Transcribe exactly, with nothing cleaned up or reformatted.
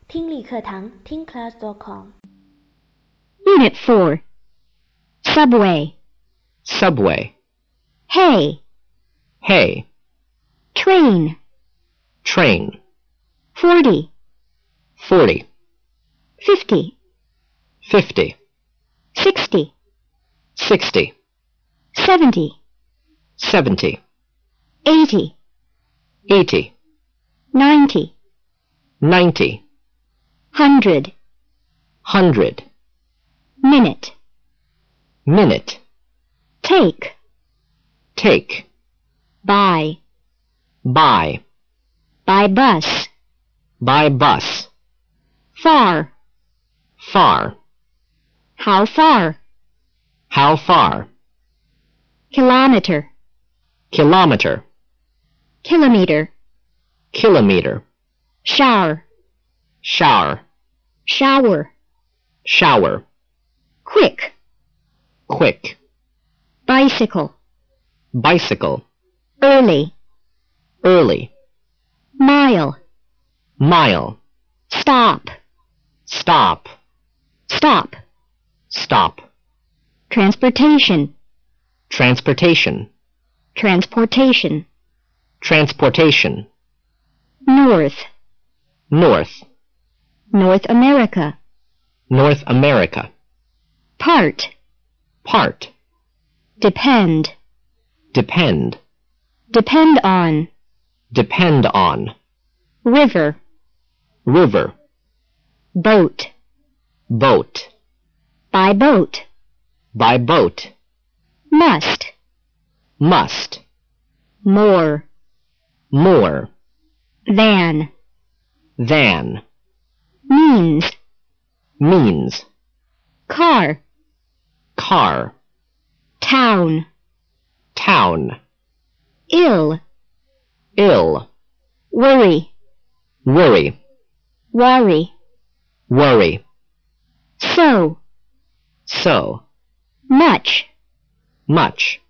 听力课堂听 class dot com Unit four. Subway. Subway. Hay. Hay. Train. Train. Forty. Forty. Fifty. Fifty. Sixty. Sixty. Seventy. Seventy. Eighty. Eighty. Ninety. Ninety. Hundred. Hundred. Minute. Minute. Take. Take. Buy. Buy. By bus. By bus. Far. Far. How far? How far? Kilometer. Kilometer. Kilometer. Kilometer. Shower. Shower. Shower. Shower. Quick. Quick. Bicycle. Bicycle. Early. Early. Mile. Mile. Stop. Stop. Stop. Stop. Transportation. Transportation. Transportation. Transportation. North. North. North America. North America. Part. Part. Depend. Depend. Depend on. Depend on. River. River. Boat. Boat. By boat. By boat. Must. Must. More. More. Than. Than. Means. Means. Car. Car. Town. Town. Ill. Ill. Worry. Worry. Worry. Worry. So. So. Much. Much.